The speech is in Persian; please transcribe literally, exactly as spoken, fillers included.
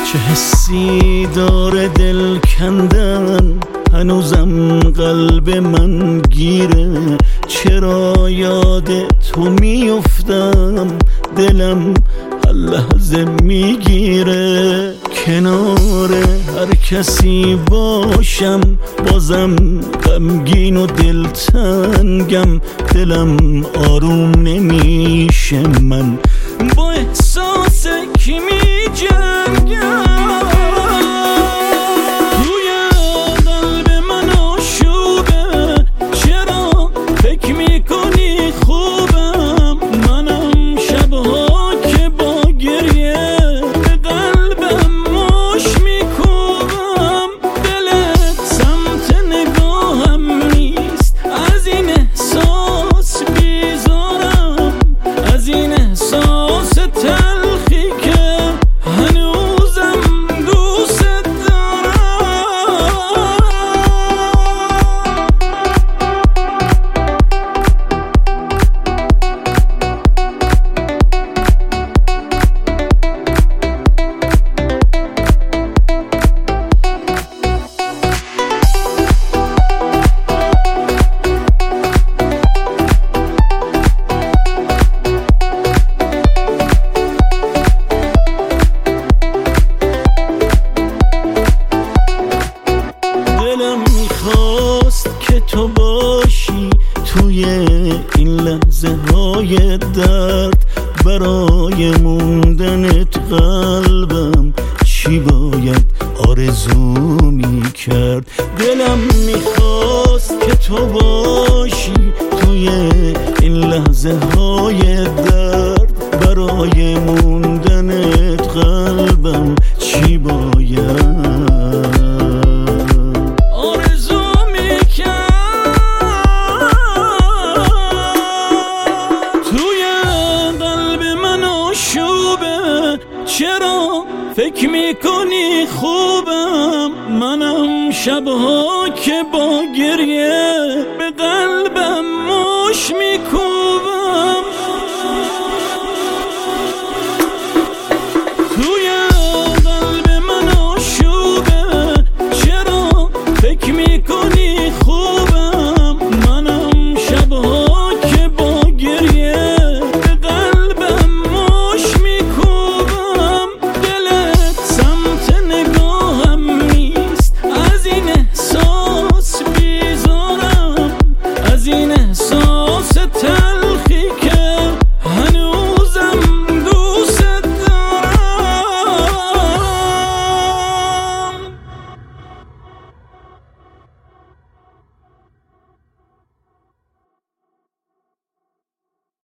چه حسی داره دل کندن، هنوزم قلب من گیره. چرا یاد تو میافتم، دلم هر لحظه میگیره. کنار هر کسی باشم بازم غمگین و دلتنگم. دلم آروم نمیشه، من با احساس کی میجنگم. توی قلب من آشوبه، چرا فکر میکنی خوبم؟ منم شبها که با گریه به قلبم مش میکوبم. دلت سمت نگاهم نیست، از این احساس بیزارم، از این احساس تلخی که هنوزم دوست دارم. دلم میخواست که تو باشی توی این لحظه های درد. برای موندنت قلبم چی باید آرزو میکرد. دلم میخواست که تو باشی توی این لحظه های درد. برای موندنت قلبم چی باید چرا فکر میکنی خوبم؟ منم شبها که با گریه به قلبم مش میکوبم.